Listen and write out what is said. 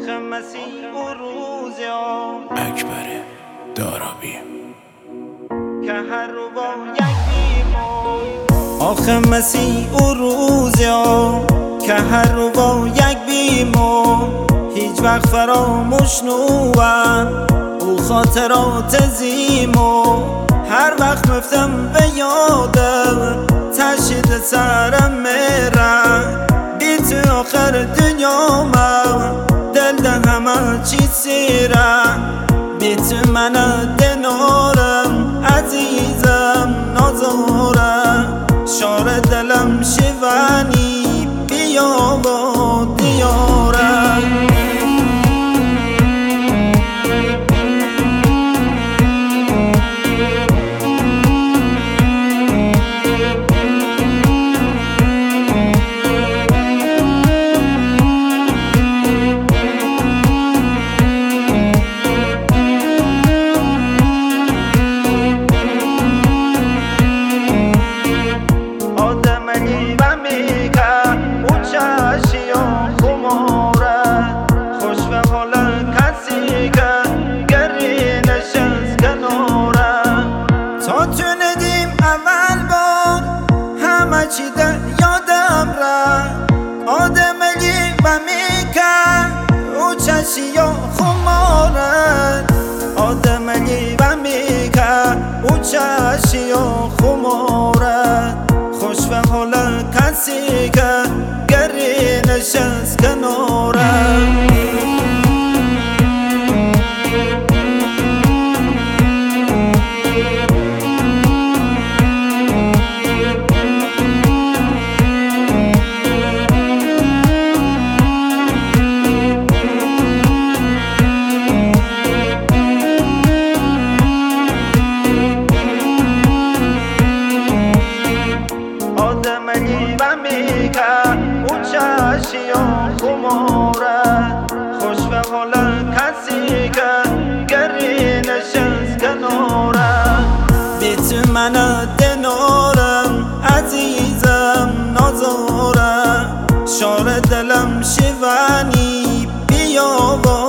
آخه مسیح و روز اکبر دارابی که هر رو با یک بیمو آخه مسیح و روز که هر رو با یک بیمو هیچ وقت فراموش نوان او خاطرات زیمو هر وقت مفتم به یادم تشید سرم میرن بی تو آخر دنیا من دل ده همه چی سیرن بی تو من دنارم عزیزم نازارم شار دلم شیوانی بیا با دیارم چی در یادم رفت آدمگی و میکرد او چشی و خمارد آدمگی و میکرد او چشی و خمارد خوش به حال کسی که گری نشست کنارد اون چشی و خمارد خوش به حال کسی که گری نشست کنارد بی تو من دنارم عزیزم نازارم شار دلم شیوانی بیا با